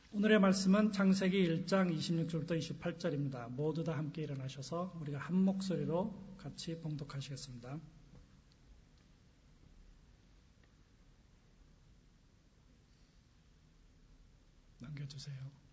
오늘의 말씀은 창세기 1장 26절부터 28절입니다. 모두 다 함께 일어나셔서 우리가 한 목소리로 같이 봉독하시겠습니다. 남겨주세요.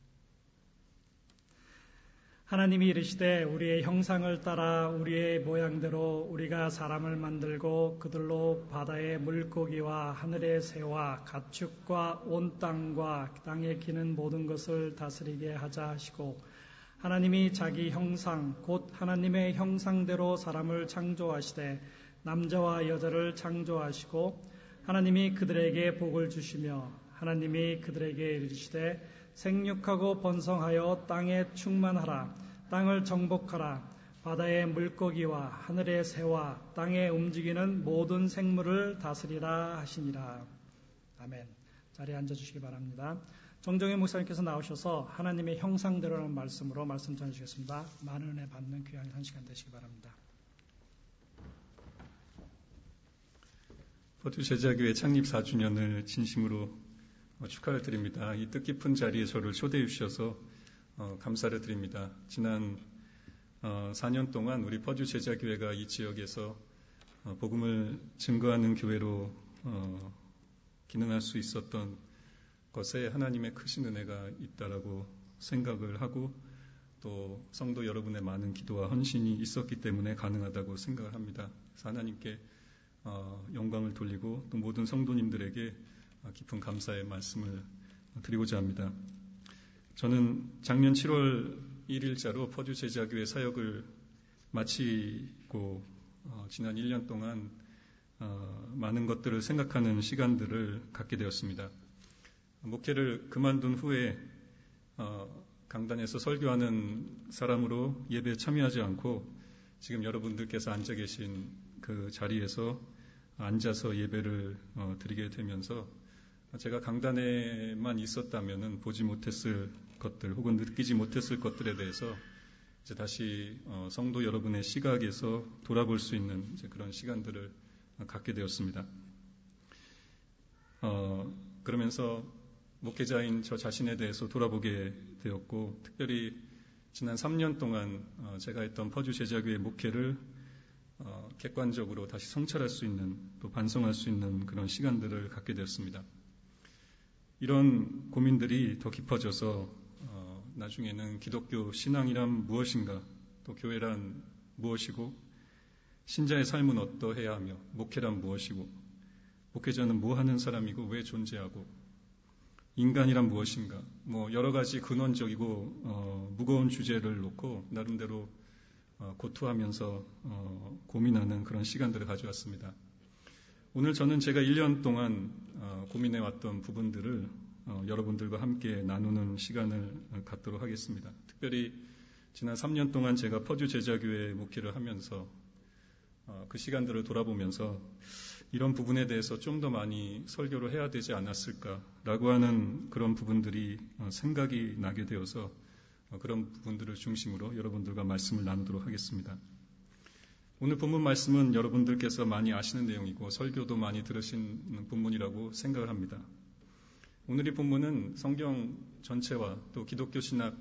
하나님이 이르시되 우리의 형상을 따라 우리의 모양대로 우리가 사람을 만들고 그들로 바다의 물고기와 하늘의 새와 가축과 온 땅과 땅에 기는 모든 것을 다스리게 하자 하시고, 하나님이 자기 형상 곧 하나님의 형상대로 사람을 창조하시되 남자와 여자를 창조하시고, 하나님이 그들에게 복을 주시며 하나님이 그들에게 이르시되 생육하고 번성하여 땅에 충만하라. 땅을 정복하라. 바다의 물고기와 하늘의 새와 땅에 움직이는 모든 생물을 다스리라 하시니라. 아멘. 자리에 앉아주시기 바랍니다. 정정희 목사님께서 나오셔서 하나님의 형상대로라는 말씀으로 말씀 전해주시겠습니다. 많은 은혜 받는 귀한 한 시간 되시기 바랍니다. 퍼듀 제자교회 창립 4주년을 진심으로 축하를 드립니다. 이 뜻깊은 자리에 저를 초대해 주셔서 감사를 드립니다. 지난 4년 동안 우리 퍼듀 제자교회가 이 지역에서 복음을 증거하는 교회로 기능할 수 있었던 것에 하나님의 크신 은혜가 있다라고 생각을 하고, 또 성도 여러분의 많은 기도와 헌신이 있었기 때문에 가능하다고 생각을 합니다. 그래서 하나님께 영광을 돌리고 또 모든 성도님들에게 깊은 감사의 말씀을 드리고자 합니다. 저는 작년 7월 1일자로 퍼듀 제자교회 사역을 마치고 지난 1년 동안 많은 것들을 생각하는 시간들을 갖게 되었습니다. 목회를 그만둔 후에 강단에서 설교하는 사람으로 예배에 참여하지 않고 지금 여러분들께서 앉아 계신 그 자리에서 앉아서 예배를 드리게 되면서 제가 강단에만 있었다면 보지 못했을 것들 혹은 느끼지 못했을 것들에 대해서 이제 다시 성도 여러분의 시각에서 돌아볼 수 있는 이제 그런 시간들을 갖게 되었습니다. 그러면서 목회자인 저 자신에 대해서 돌아보게 되었고, 특별히 지난 3년 동안 제가 했던 퍼듀 제자교회 목회를 객관적으로 다시 성찰할 수 있는, 또 반성할 수 있는 그런 시간들을 갖게 되었습니다. 이런 고민들이 더 깊어져서 나중에는 기독교 신앙이란 무엇인가, 또 교회란 무엇이고, 신자의 삶은 어떠해야 하며, 목회란 무엇이고, 목회자는 뭐 하는 사람이고 왜 존재하고, 인간이란 무엇인가, 여러 가지 근원적이고 무거운 주제를 놓고 나름대로 고투하면서 고민하는 그런 시간들을 가져왔습니다. 오늘 저는 제가 1년 동안 고민해왔던 부분들을 여러분들과 함께 나누는 시간을 갖도록 하겠습니다. 특별히 지난 3년 동안 제가 퍼듀 제자교회 목회를 하면서 그 시간들을 돌아보면서 이런 부분에 대해서 좀 더 많이 설교를 해야 되지 않았을까라고 하는 그런 부분들이 생각이 나게 되어서 그런 부분들을 중심으로 여러분들과 말씀을 나누도록 하겠습니다. 오늘 본문 말씀은 여러분들께서 많이 아시는 내용이고 설교도 많이 들으신 본문이라고 생각을 합니다. 오늘 이 본문은 성경 전체와 또 기독교 신학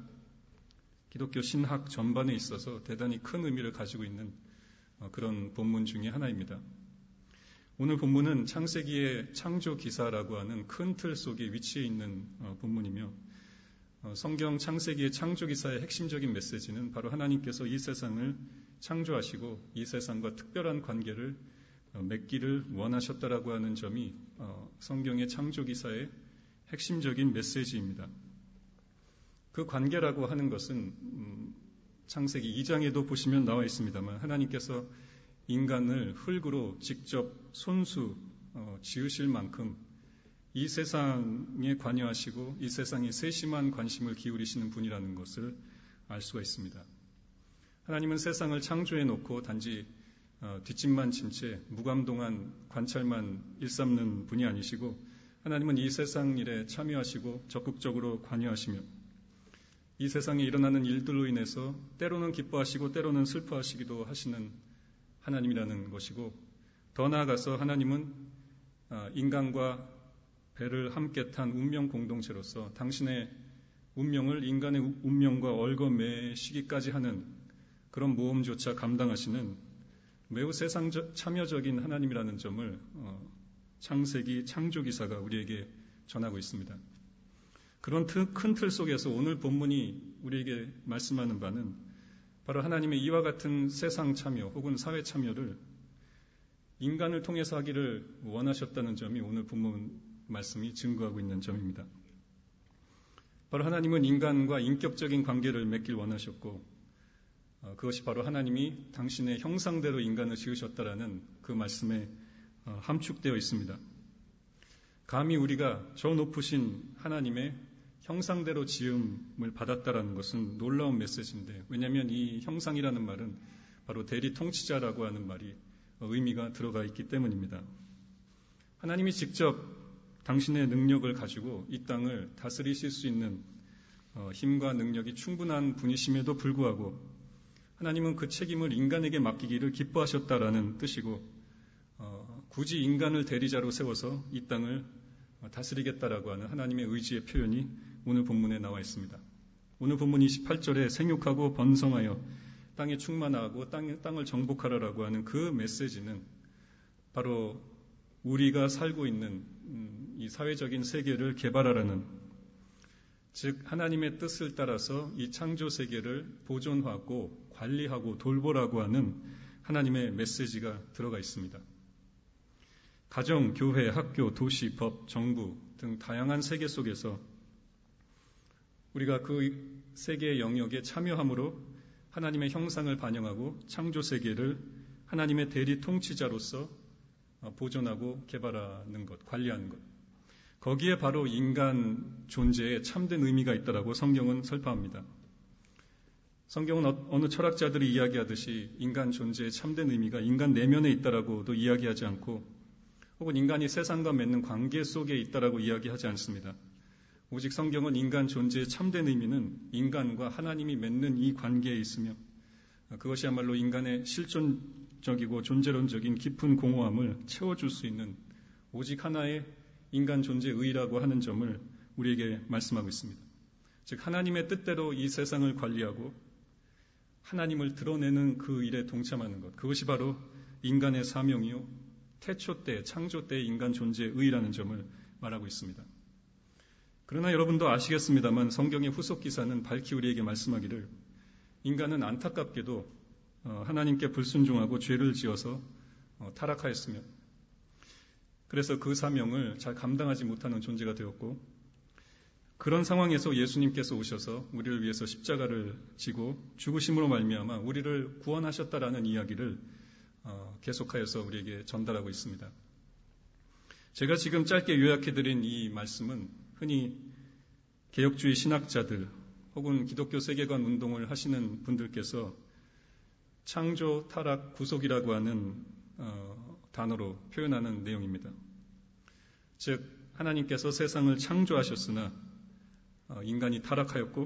전반에 있어서 대단히 큰 의미를 가지고 있는 그런 본문 중에 하나입니다. 오늘 본문은 창세기의 창조 기사라고 하는 큰 틀 속에 위치해 있는 본문이며, 성경 창세기의 창조 기사의 핵심적인 메시지는 바로 하나님께서 이 세상을 창조하시고 이 세상과 특별한 관계를 맺기를 원하셨다라고 하는 점이 성경의 창조 기사의 핵심적인 메시지입니다. 그 관계라고 하는 것은 창세기 2장에도 보시면 나와 있습니다만, 하나님께서 인간을 흙으로 직접 손수 지으실 만큼 이 세상에 관여하시고 이 세상에 세심한 관심을 기울이시는 분이라는 것을 알 수가 있습니다. 하나님은 세상을 창조해 놓고 단지 뒷짐만 진 채 무감동한 관찰만 일삼는 분이 아니시고, 하나님은 이 세상 일에 참여하시고 적극적으로 관여하시며 이 세상에 일어나는 일들로 인해서 때로는 기뻐하시고 때로는 슬퍼하시기도 하시는 하나님이라는 것이고, 더 나아가서 하나님은 인간과 배를 함께 탄 운명 공동체로서 당신의 운명을 인간의 운명과 얽어매시기까지 하는 그런 모험조차 감당하시는 매우 세상 참여적인 하나님이라는 점을 창세기 창조기사가 우리에게 전하고 있습니다. 그런 큰 틀 속에서 오늘 본문이 우리에게 말씀하는 바는 바로 하나님의 이와 같은 세상 참여 혹은 사회 참여를 인간을 통해서 하기를 원하셨다는 점이 오늘 본문 말씀이 증거하고 있는 점입니다. 바로 하나님은 인간과 인격적인 관계를 맺길 원하셨고 그것이 바로 하나님이 당신의 형상대로 인간을 지으셨다라는 그 말씀에 함축되어 있습니다. 감히 우리가 저 높으신 하나님의 형상대로 지음을 받았다라는 것은 놀라운 메시지인데, 왜냐하면 이 형상이라는 말은 바로 대리 통치자라고 하는 말이 의미가 들어가 있기 때문입니다. 하나님이 직접 당신의 능력을 가지고 이 땅을 다스리실 수 있는 힘과 능력이 충분한 분이심에도 불구하고 하나님은 그 책임을 인간에게 맡기기를 기뻐하셨다라는 뜻이고, 굳이 인간을 대리자로 세워서 이 땅을 다스리겠다라고 하는 하나님의 의지의 표현이 오늘 본문에 나와 있습니다. 오늘 본문 28절에 생육하고 번성하여 땅에 충만하고 땅을 정복하라라고 하는 그 메시지는 바로 우리가 살고 있는 이 사회적인 세계를 개발하라는, 즉 하나님의 뜻을 따라서 이 창조 세계를 보존하고 관리하고 돌보라고 하는 하나님의 메시지가 들어가 있습니다. 가정, 교회, 학교, 도시, 법, 정부 등 다양한 세계 속에서 우리가 그 세계의 영역에 참여함으로 하나님의 형상을 반영하고 창조 세계를 하나님의 대리 통치자로서 보존하고 개발하는 것, 관리하는 것. 거기에 바로 인간 존재에 참된 의미가 있다라고 성경은 설파합니다. 성경은 어느 철학자들이 이야기하듯이 인간 존재의 참된 의미가 인간 내면에 있다라고도 이야기하지 않고, 혹은 인간이 세상과 맺는 관계 속에 있다라고 이야기하지 않습니다. 오직 성경은 인간 존재의 참된 의미는 인간과 하나님이 맺는 이 관계에 있으며, 그것이야말로 인간의 실존적이고 존재론적인 깊은 공허함을 채워줄 수 있는 오직 하나의 인간 존재의 의라고 하는 점을 우리에게 말씀하고 있습니다. 즉 하나님의 뜻대로 이 세상을 관리하고 하나님을 드러내는 그 일에 동참하는 것, 그것이 바로 인간의 사명이요 태초 때, 창조 때의 인간 존재의 의라는 점을 말하고 있습니다. 그러나 여러분도 아시겠습니다만 성경의 후속 기사는 밝히 우리에게 말씀하기를 인간은 안타깝게도 하나님께 불순종하고 죄를 지어서 타락하였으며, 그래서 그 사명을 잘 감당하지 못하는 존재가 되었고, 그런 상황에서 예수님께서 오셔서 우리를 위해서 십자가를 지고 죽으심으로 말미암아 우리를 구원하셨다라는 이야기를 계속하여서 우리에게 전달하고 있습니다. 제가 지금 짧게 요약해드린 이 말씀은 흔히 개혁주의 신학자들 혹은 기독교 세계관 운동을 하시는 분들께서 창조, 타락, 구속이라고 하는 단어로 표현하는 내용입니다. 즉 하나님께서 세상을 창조하셨으나 인간이 타락하였고,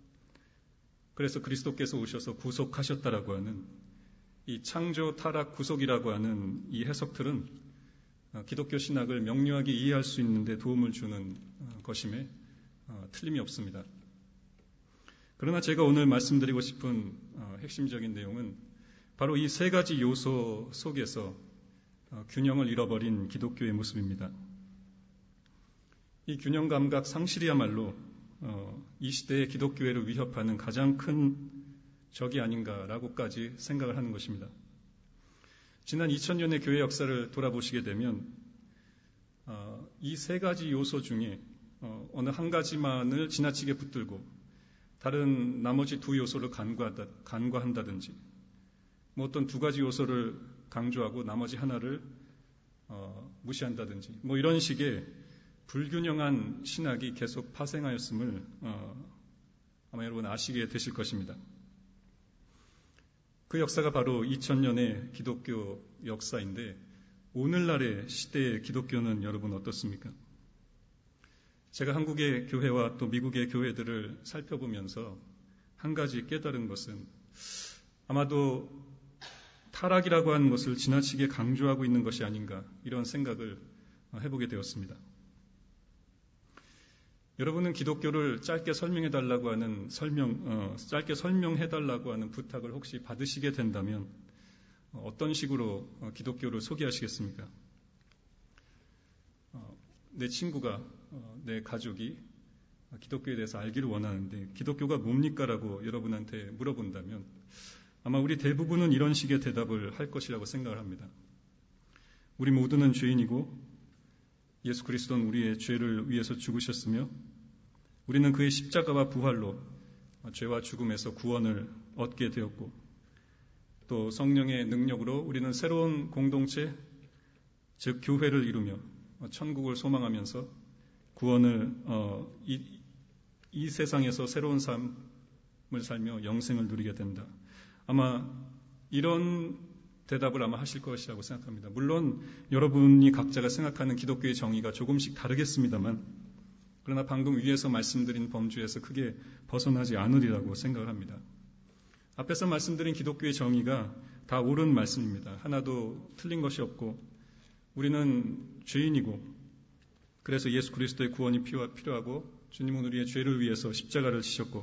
그래서 그리스도께서 오셔서 구속하셨다라고 하는 이 창조, 타락, 구속이라고 하는 이 해석들은 기독교 신학을 명료하게 이해할 수 있는데 도움을 주는 것임에 틀림이 없습니다. 그러나 제가 오늘 말씀드리고 싶은 핵심적인 내용은 바로 이 세 가지 요소 속에서 균형을 잃어버린 기독교의 모습입니다. 이 균형 감각 상실이야말로 이 시대의 기독교회를 위협하는 가장 큰 적이 아닌가라고까지 생각을 하는 것입니다. 지난 2000년의 교회 역사를 돌아보시게 되면 이 세 가지 요소 중에 어느 한 가지만을 지나치게 붙들고 다른 나머지 두 요소를 간과한다든지, 뭐 어떤 두 가지 요소를 강조하고 나머지 하나를 무시한다든지, 뭐 이런 식의 불균형한 신학이 계속 파생하였음을 아마 여러분 아시게 되실 것입니다. 그 역사가 바로 2000년의 기독교 역사인데, 오늘날의 시대의 기독교는 여러분 어떻습니까? 제가 한국의 교회와 또 미국의 교회들을 살펴보면서 한 가지 깨달은 것은 아마도 타락이라고 하는 것을 지나치게 강조하고 있는 것이 아닌가, 이런 생각을 해보게 되었습니다. 여러분은 기독교를 짧게 설명해달라고 하는 부탁을 혹시 받으시게 된다면 어떤 식으로 기독교를 소개하시겠습니까? 내 친구가, 내 가족이 기독교에 대해서 알기를 원하는데 기독교가 뭡니까? 라고 여러분한테 물어본다면 아마 우리 대부분은 이런 식의 대답을 할 것이라고 생각을 합니다. 우리 모두는 죄인이고 예수 그리스도는 우리의 죄를 위해서 죽으셨으며 우리는 그의 십자가와 부활로 죄와 죽음에서 구원을 얻게 되었고 또 성령의 능력으로 우리는 새로운 공동체, 즉 교회를 이루며 천국을 소망하면서 구원을 이 세상에서 새로운 삶을 살며 영생을 누리게 된다. 아마 이런 대답을 아마 하실 것이라고 생각합니다. 물론 여러분이 각자가 생각하는 기독교의 정의가 조금씩 다르겠습니다만 그러나 방금 위에서 말씀드린 범주에서 크게 벗어나지 않으리라고 생각을 합니다. 앞에서 말씀드린 기독교의 정의가 다 옳은 말씀입니다. 하나도 틀린 것이 없고 우리는 죄인이고 그래서 예수 그리스도의 구원이 필요하고 주님은 우리의 죄를 위해서 십자가를 지셨고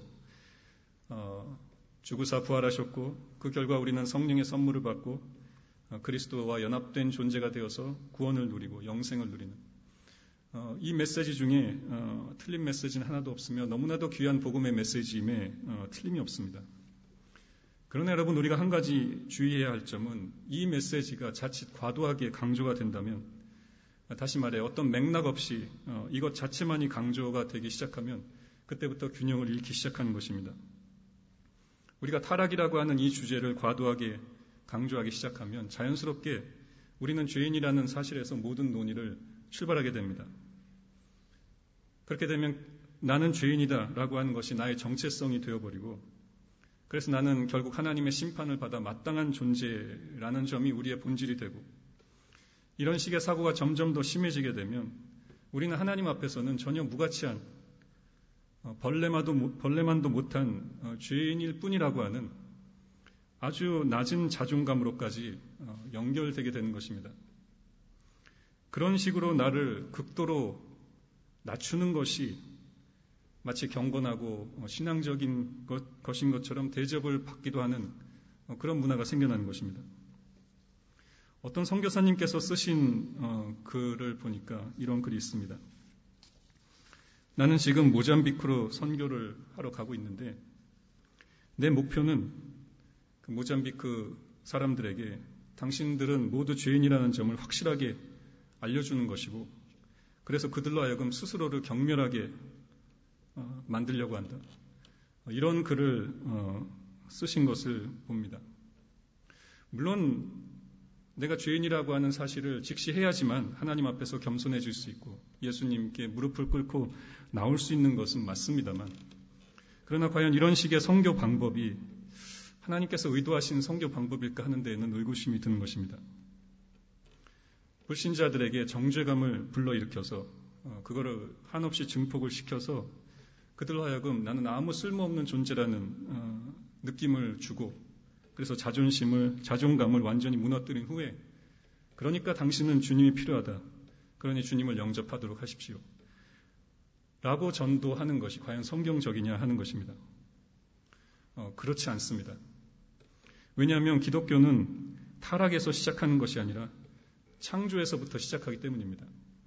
죽으사 부활하셨고 그 결과 우리는 성령의 선물을 받고 그리스도와 연합된 존재가 되어서 구원을 누리고 영생을 누리는 이 메시지 중에 틀린 메시지는 하나도 없으며 너무나도 귀한 복음의 메시지임에 틀림이 없습니다. 그러나 여러분 우리가 한 가지 주의해야 할 점은 이 메시지가 자칫 과도하게 강조가 된다면 다시 말해 어떤 맥락 없이 이것 자체만이 강조가 되기 시작하면 그때부터 균형을 잃기 시작하는 것입니다. 우리가 타락이라고 하는 이 주제를 과도하게 강조하기 시작하면 자연스럽게 우리는 죄인이라는 사실에서 모든 논의를 출발하게 됩니다. 그렇게 되면 나는 죄인이다 라고 하는 것이 나의 정체성이 되어버리고 그래서 나는 결국 하나님의 심판을 받아 마땅한 존재라는 점이 우리의 본질이 되고 이런 식의 사고가 점점 더 심해지게 되면 우리는 하나님 앞에서는 전혀 무가치한 벌레만도 못한 죄인일 뿐이라고 하는 아주 낮은 자존감으로까지 연결되게 되는 것입니다. 그런 식으로 나를 극도로 낮추는 것이 마치 경건하고 신앙적인 것인 것처럼 대접을 받기도 하는 그런 문화가 생겨나는 것입니다. 어떤 선교사님께서 쓰신 글을 보니까 이런 글이 있습니다. 나는 지금 모잠비크로 선교를 하러 가고 있는데 내 목표는 그 모잠비크 사람들에게 당신들은 모두 죄인이라는 점을 확실하게 알려주는 것이고 그래서 그들로 하여금 스스로를 경멸하게 만들려고 한다. 이런 글을 쓰신 것을 봅니다. 물론 내가 죄인이라고 하는 사실을 직시해야지만 하나님 앞에서 겸손해질 수 있고 예수님께 무릎을 꿇고 나올 수 있는 것은 맞습니다만 그러나 과연 이런 식의 선교 방법이 하나님께서 의도하신 선교 방법일까 하는 데에는 의구심이 드는 것입니다. 불신자들에게 정죄감을 불러일으켜서 그거를 한없이 증폭을 시켜서 그들로 하여금 나는 아무 쓸모없는 존재라는 느낌을 주고 그래서 자존감을 완전히 무너뜨린 후에 그러니까 당신은 주님이 필요하다. 그러니 주님을 영접하도록 하십시오. 라고 전도하는 것이 과연 성경적이냐 하는 것입니다. 그렇지 않습니다. 왜냐하면 기독교는 타락에서 시작하는 것이 아니라 창조에서부터 시작하기 때문입니다.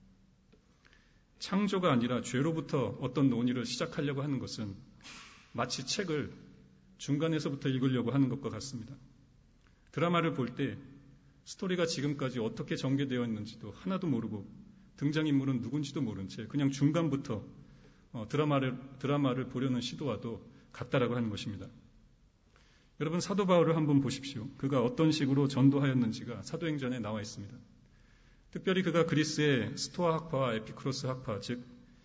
창조가 아니라 죄로부터 어떤 논의를 시작하려고 하는 것은 마치 책을 중간에서부터 읽으려고 하는 것과 같습니다. 드라마를 볼 때 스토리가 지금까지 어떻게 전개되어 있는지도 하나도 모르고 등장인물은 누군지도 모른 채 그냥 중간부터 드라마를 보려는 시도와도 같다라고 하는 것입니다. 여러분 사도 바울을 한번 보십시오. 그가 어떤 식으로 전도하였는지가 사도행전에 나와 있습니다. 특별히 그가 그리스의 스토아 학파와 에피쿠로스 학파, 즉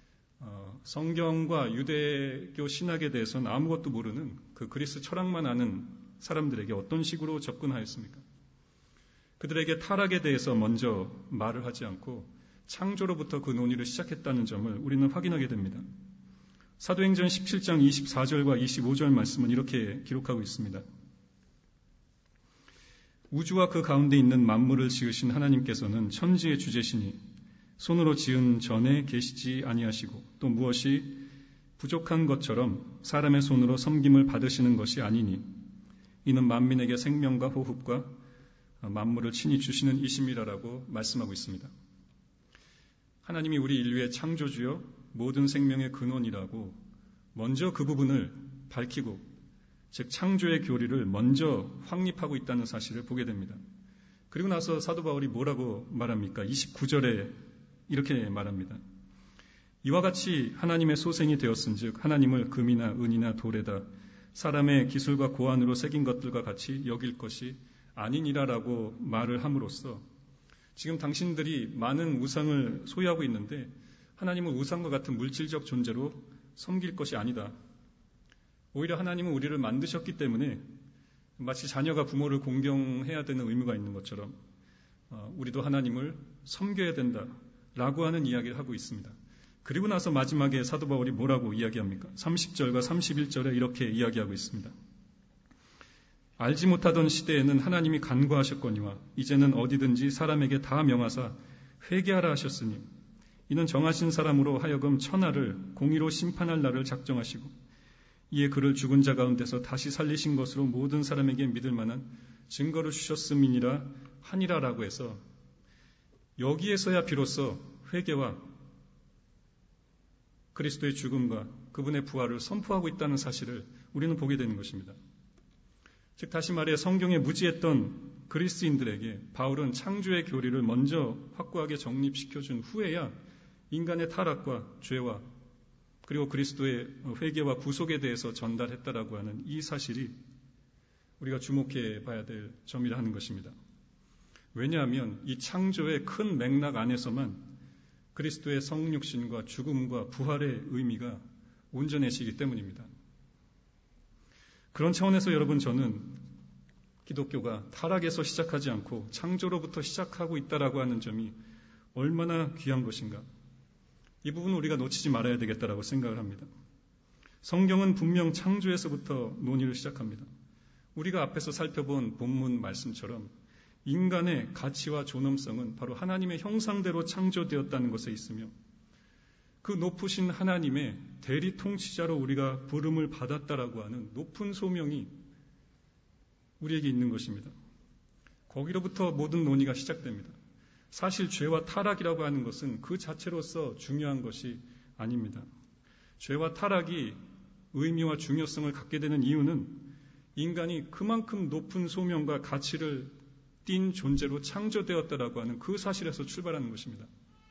성경과 유대교 신학에 대해서는 아무것도 모르는 그 그리스 철학만 아는 사람들에게 어떤 식으로 접근하였습니까? 그들에게 타락에 대해서 먼저 말을 하지 않고 창조로부터 그 논의를 시작했다는 점을 우리는 확인하게 됩니다. 사도행전 17장 24절과 25절 말씀은 이렇게 기록하고 있습니다. 우주와 그 가운데 있는 만물을 지으신 하나님께서는 천지의 주제시니 손으로 지은 전에 계시지 아니하시고 또 무엇이 부족한 것처럼 사람의 손으로 섬김을 받으시는 것이 아니니 이는 만민에게 생명과 호흡과 만물을 친히 주시는 이심이라라고 말씀하고 있습니다. 하나님이 우리 인류의 창조주여 모든 생명의 근원이라고 먼저 그 부분을 밝히고 즉 창조의 교리를 먼저 확립하고 있다는 사실을 보게 됩니다. 그리고 나서 사도 바울이 뭐라고 말합니까? 29절에 이렇게 말합니다. 이와 같이 하나님의 소생이 되었은즉 하나님을 금이나 은이나 돌에다 사람의 기술과 고안으로 새긴 것들과 같이 여길 것이 아니니라라고 말을 함으로써 지금 당신들이 많은 우상을 소유하고 있는데 하나님은 우상과 같은 물질적 존재로 섬길 것이 아니다. 오히려 하나님은 우리를 만드셨기 때문에 마치 자녀가 부모를 공경해야 되는 의무가 있는 것처럼 우리도 하나님을 섬겨야 된다라고 하는 이야기를 하고 있습니다. 그리고 나서 마지막에 사도 바울이 뭐라고 이야기합니까? 30절과 31절에 이렇게 이야기하고 있습니다. 알지 못하던 시대에는 하나님이 간과하셨거니와 이제는 어디든지 사람에게 다 명하사 회개하라 하셨으니 이는 정하신 사람으로 하여금 천하를 공의로 심판할 날을 작정하시고 이에 그를 죽은 자 가운데서 다시 살리신 것으로 모든 사람에게 믿을 만한 증거를 주셨음이니라 하니라라고 해서 여기에서야 비로소 회개와 그리스도의 죽음과 그분의 부활을 선포하고 있다는 사실을 우리는 보게 되는 것입니다. 즉 다시 말해 성경에 무지했던 그리스인들에게 바울은 창조의 교리를 먼저 확고하게 정립시켜준 후에야 인간의 타락과 죄와 그리고 그리스도의 회개와 구속에 대해서 전달했다라고 하는 이 사실이 우리가 주목해 봐야 될 점이라 하는 것입니다. 왜냐하면 이 창조의 큰 맥락 안에서만 그리스도의 성육신과 죽음과 부활의 의미가 온전해지기 때문입니다. 그런 차원에서 여러분 저는 기독교가 타락에서 시작하지 않고 창조로부터 시작하고 있다라고 하는 점이 얼마나 귀한 것인가. 이 부분은 우리가 놓치지 말아야 되겠다라고 생각을 합니다. 성경은 분명 창조에서부터 논의를 시작합니다. 우리가 앞에서 살펴본 본문 말씀처럼 인간의 가치와 존엄성은 바로 하나님의 형상대로 창조되었다는 것에 있으며 그 높으신 하나님의 대리 통치자로 우리가 부름을 받았다라고 하는 높은 소명이 우리에게 있는 것입니다. 거기로부터 모든 논의가 시작됩니다. 사실 죄와 타락이라고 하는 것은 그 자체로서 중요한 것이 아닙니다. 죄와 타락이 의미와 중요성을 갖게 되는 이유는 인간이 그만큼 높은 소명과 가치를 띈 존재로 창조되었다라고 하는 그 사실에서 출발하는 것입니다.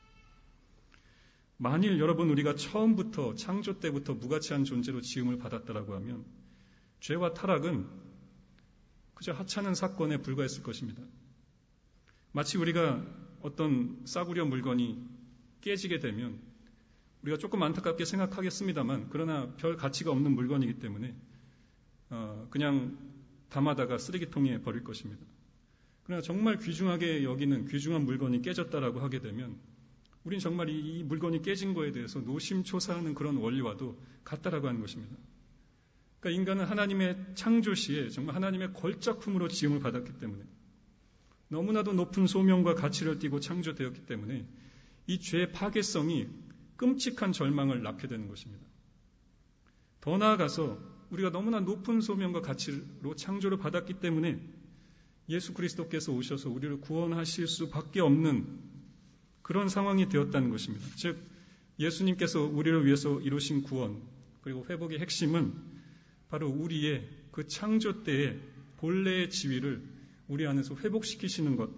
만일 여러분 우리가 처음부터 창조 때부터 무가치한 존재로 지음을 받았다라고 하면 죄와 타락은 그저 하찮은 사건에 불과했을 것입니다. 마치 우리가 어떤 싸구려 물건이 깨지게 되면 우리가 조금 안타깝게 생각하겠습니다만 그러나 별 가치가 없는 물건이기 때문에 그냥 담아다가 쓰레기통에 버릴 것입니다. 그러나 정말 귀중하게 여기는 귀중한 물건이 깨졌다라고 하게 되면 우린 정말 이 물건이 깨진 거에 대해서 노심초사하는 그런 원리와도 같다라고 하는 것입니다. 그러니까 인간은 하나님의 창조 시에 정말 하나님의 걸작품으로 지음을 받았기 때문에 너무나도 높은 소명과 가치를 띠고 창조되었기 때문에 이 죄의 파괴성이 끔찍한 절망을 낳게 되는 것입니다. 더 나아가서 우리가 너무나 높은 소명과 가치로 창조를 받았기 때문에 예수 그리스도께서 오셔서 우리를 구원하실 수밖에 없는 그런 상황이 되었다는 것입니다. 즉 예수님께서 우리를 위해서 이루신 구원 그리고 회복의 핵심은 바로 우리의 그 창조 때의 본래의 지위를 우리 안에서 회복시키시는 것,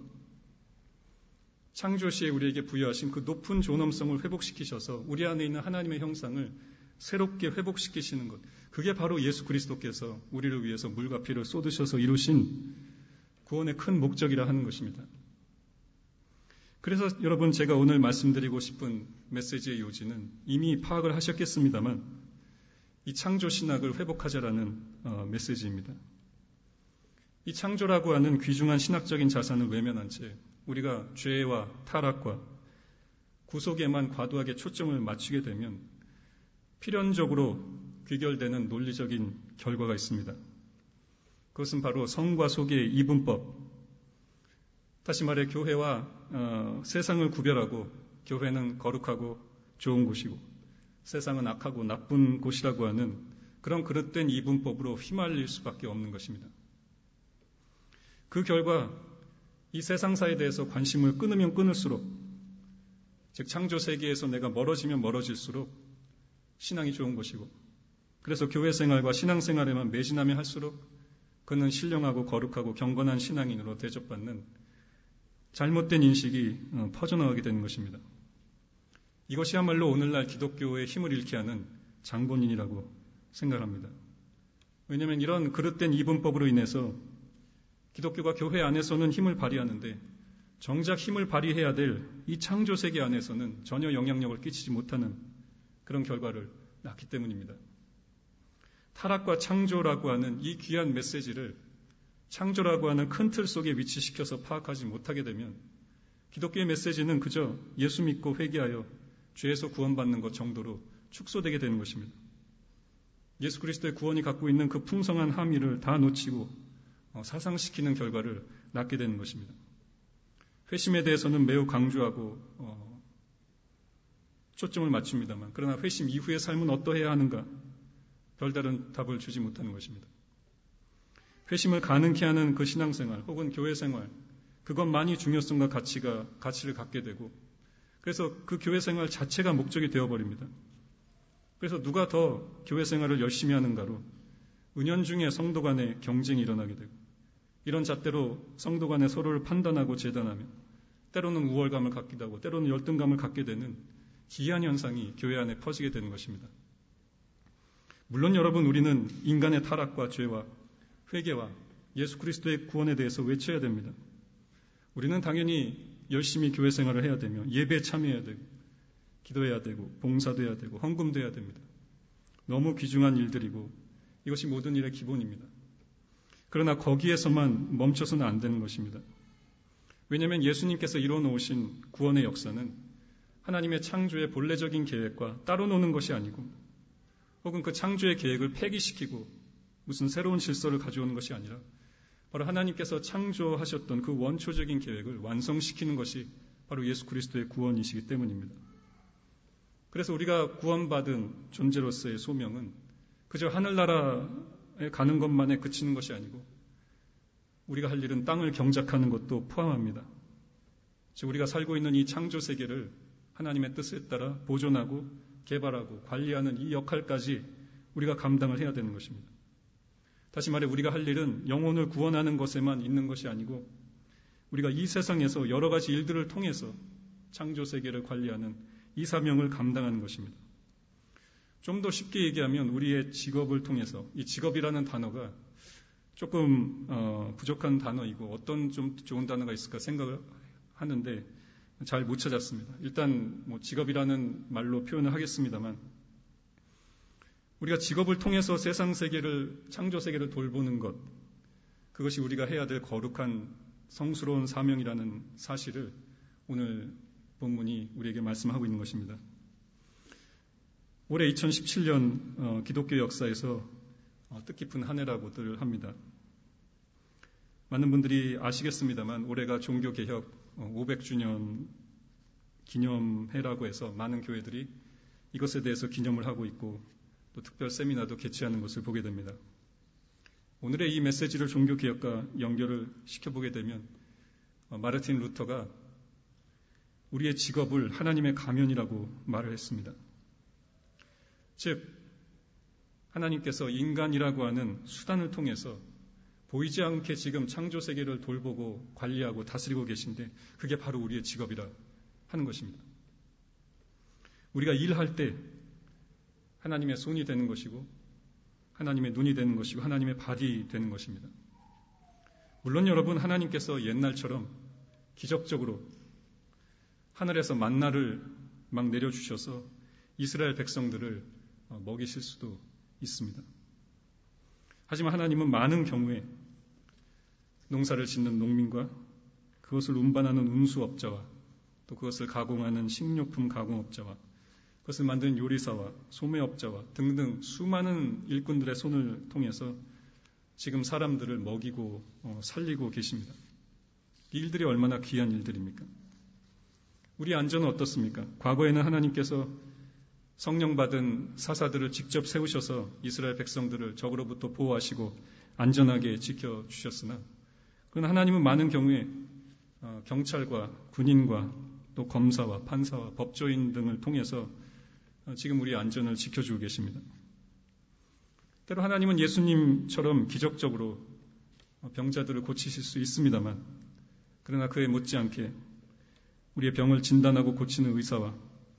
창조 시에 우리에게 부여하신 그 높은 존엄성을 회복시키셔서 우리 안에 있는 하나님의 형상을 새롭게 회복시키시는 것, 그게 바로 예수 그리스도께서 우리를 위해서 물과 피를 쏟으셔서 이루신 구원의 큰 목적이라 하는 것입니다. 그래서 여러분 제가 오늘 말씀드리고 싶은 메시지의 요지는 이미 파악을 하셨겠습니다만 이 창조 신학을 회복하자라는 메시지입니다. 이 창조라고 하는 귀중한 신학적인 자산을 외면한 채 우리가 죄와 타락과 구속에만 과도하게 초점을 맞추게 되면 필연적으로 귀결되는 논리적인 결과가 있습니다. 그것은 바로 성과 속의 이분법, 다시 말해 교회와 세상을 구별하고 교회는 거룩하고 좋은 곳이고 세상은 악하고 나쁜 곳이라고 하는 그런 그릇된 이분법으로 휘말릴 수밖에 없는 것입니다. 그 결과 이 세상사에 대해서 관심을 끊으면 끊을수록, 즉 창조 세계에서 내가 멀어지면 멀어질수록 신앙이 좋은 것이고, 그래서 교회 생활과 신앙 생활에만 매진하면 할수록 그는 신령하고 거룩하고 경건한 신앙인으로 대접받는 잘못된 인식이 퍼져나가게 되는 것입니다. 이것이야말로 오늘날 기독교의 힘을 잃게 하는 장본인이라고 생각합니다. 왜냐하면 이런 그릇된 이분법으로 인해서 기독교가 교회 안에서는 힘을 발휘하는데 정작 힘을 발휘해야 될 이 창조 세계 안에서는 전혀 영향력을 끼치지 못하는 그런 결과를 낳기 때문입니다. 타락과 창조라고 하는 이 귀한 메시지를 창조라고 하는 큰 틀 속에 위치시켜서 파악하지 못하게 되면 기독교의 메시지는 그저 예수 믿고 회개하여 죄에서 구원받는 것 정도로 축소되게 되는 것입니다. 예수 그리스도의 구원이 갖고 있는 그 풍성한 함의를 다 놓치고 사상시키는 결과를 낳게 되는 것입니다. 회심에 대해서는 매우 강조하고 초점을 맞춥니다만, 그러나 회심 이후의 삶은 어떠해야 하는가? 별다른 답을 주지 못하는 것입니다. 회심을 가능케 하는 그 신앙생활 혹은 교회생활, 그것만이 중요성과 가치를 갖게 되고, 그래서 그 교회생활 자체가 목적이 되어버립니다. 그래서 누가 더 교회생활을 열심히 하는가로 은연중에 성도 간의 경쟁이 일어나게 되고, 이런 잣대로 성도 간에 서로를 판단하고 재단하며 때로는 우월감을 갖기도 하고 때로는 열등감을 갖게 되는 기이한 현상이 교회 안에 퍼지게 되는 것입니다. 물론 여러분, 우리는 인간의 타락과 죄와 회개와 예수 그리스도의 구원에 대해서 외쳐야 됩니다. 우리는 당연히 열심히 교회 생활을 해야 되며 예배에 참여해야 되고 기도해야 되고 봉사도 해야 되고 헌금도 해야 됩니다. 너무 귀중한 일들이고 이것이 모든 일의 기본입니다. 그러나 거기에서만 멈춰서는 안 되는 것입니다. 왜냐하면 예수님께서 이뤄놓으신 구원의 역사는 하나님의 창조의 본래적인 계획과 따로 노는 것이 아니고, 혹은 그 창조의 계획을 폐기시키고 무슨 새로운 질서를 가져오는 것이 아니라 바로 하나님께서 창조하셨던 그 원초적인 계획을 완성시키는 것이 바로 예수 그리스도의 구원이시기 때문입니다. 그래서 우리가 구원받은 존재로서의 소명은 그저 하늘나라에 가는 것만에 그치는 것이 아니고 우리가 할 일은 땅을 경작하는 것도 포함합니다. 즉 우리가 살고 있는 이 창조 세계를 하나님의 뜻에 따라 보존하고 개발하고 관리하는 이 역할까지 우리가 감당을 해야 되는 것입니다. 다시 말해 우리가 할 일은 영혼을 구원하는 것에만 있는 것이 아니고 우리가 이 세상에서 여러 가지 일들을 통해서 창조 세계를 관리하는 이 사명을 감당하는 것입니다. 좀 더 쉽게 얘기하면 우리의 직업을 통해서, 이 직업이라는 단어가 조금 부족한 단어이고 어떤 좀 좋은 단어가 있을까 생각을 하는데 잘 못 찾았습니다. 일단 직업이라는 말로 표현을 하겠습니다만, 우리가 직업을 통해서 세상 세계를, 창조 세계를 돌보는 것, 그것이 우리가 해야 될 거룩한 성스러운 사명이라는 사실을 오늘 본문이 우리에게 말씀하고 있는 것입니다. 올해 2017년 기독교 역사에서 뜻깊은 한 해라고들 합니다. 많은 분들이 아시겠습니다만 올해가 종교개혁 500주년 기념해라고 해서 많은 교회들이 이것에 대해서 기념을 하고 있고 또 특별 세미나도 개최하는 것을 보게 됩니다. 오늘의 이 메시지를 종교개혁과 연결을 시켜보게 되면 마르틴 루터가 우리의 직업을 하나님의 가면이라고 말을 했습니다. 즉 하나님께서 인간이라고 하는 수단을 통해서 보이지 않게 지금 창조 세계를 돌보고 관리하고 다스리고 계신데 그게 바로 우리의 직업이라 하는 것입니다. 우리가 일할 때 하나님의 손이 되는 것이고 하나님의 눈이 되는 것이고 하나님의 발이 되는 것입니다. 물론 여러분, 하나님께서 옛날처럼 기적적으로 하늘에서 만나를 막 내려주셔서 이스라엘 백성들을 먹이실 수도 있습니다. 하지만 하나님은 많은 경우에 농사를 짓는 농민과 그것을 운반하는 운수업자와 또 그것을 가공하는 식료품 가공업자와 그것을 만드는 요리사와 소매업자와 등등 수많은 일꾼들의 손을 통해서 지금 사람들을 먹이고 살리고 계십니다. 이 일들이 얼마나 귀한 일들입니까? 우리 안전은 어떻습니까? 과거에는 하나님께서 성령 받은 사사들을 직접 세우셔서 이스라엘 백성들을 적으로부터 보호하시고 안전하게 지켜주셨으나 그러나 하나님은 많은 경우에 경찰과 군인과 또 검사와 판사와 법조인 등을 통해서 지금 우리의 안전을 지켜주고 계십니다. 때로 하나님은 예수님처럼 기적적으로 병자들을 고치실 수 있습니다만 그러나 그에 못지않게 우리의 병을 진단하고 고치는 의사와